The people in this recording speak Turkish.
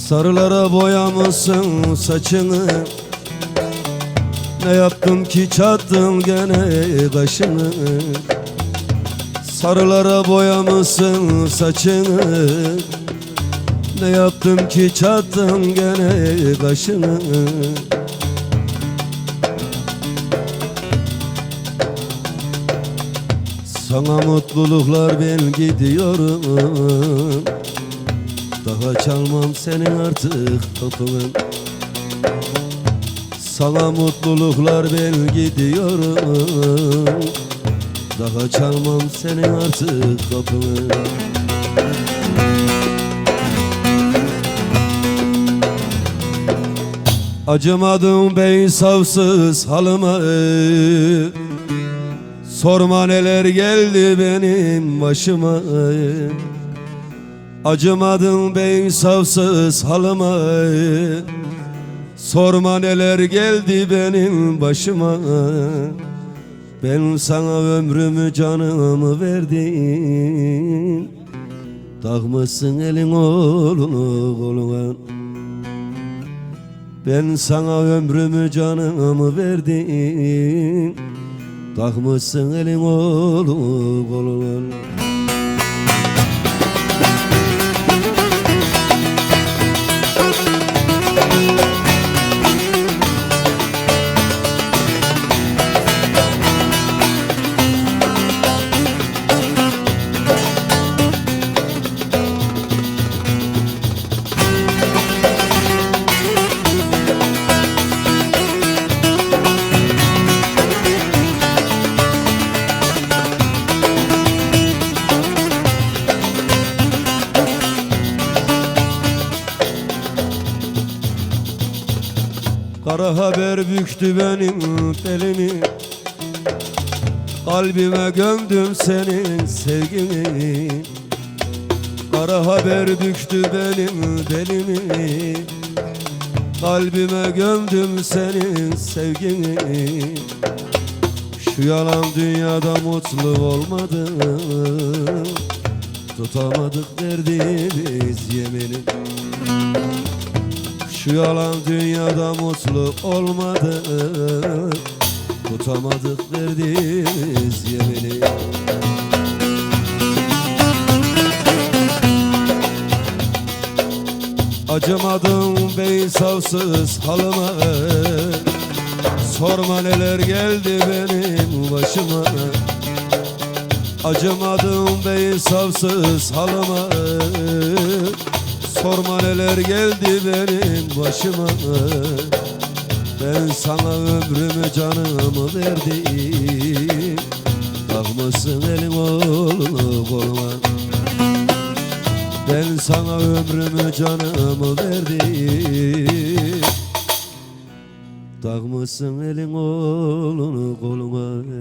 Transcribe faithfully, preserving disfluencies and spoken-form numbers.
Sarılara boyamışsın saçını, ne yaptım ki çattın gene kaşını. Sarılara boyamışsın saçını, ne yaptım ki çattın gene kaşını. Sana mutluluklar, ben gidiyorum. Daha çalmam senin artık kapını. Sana mutluluklar, ben gidiyorum. Daha çalmam senin artık kapını. Acımadım bey savsız halıma, sorma neler geldi benim başıma. Acımadım bey savsız halıma, sorma neler geldi benim başıma. Ben sana ömrümü canımı verdim, takmışsın elin oğlunu koluna. Ben sana ömrümü canımı verdim, takmışsın elin oğlunu koluna. Kara haber büktü benim belimi, kalbime gömdüm senin sevgini. Kara haber büktü benim belimi, kalbime gömdüm senin sevgini. Şu yalan dünyada mutlu olmadım, tutamadık verdiğimiz yemini. Şu yalan dünyada mutlu olmadı, tutamadık verdiğimiz yemini. Acımadım bey savsız halıma, sorma neler geldi benim başıma. Acımadım bey savsız halıma, sorma neler geldi benim başıma. Ben sana ömrümü canımı verdim, takmışsın elin oğlunu koluma. Ben sana ömrümü canımı verdim, takmışsın elin oğlunu koluma.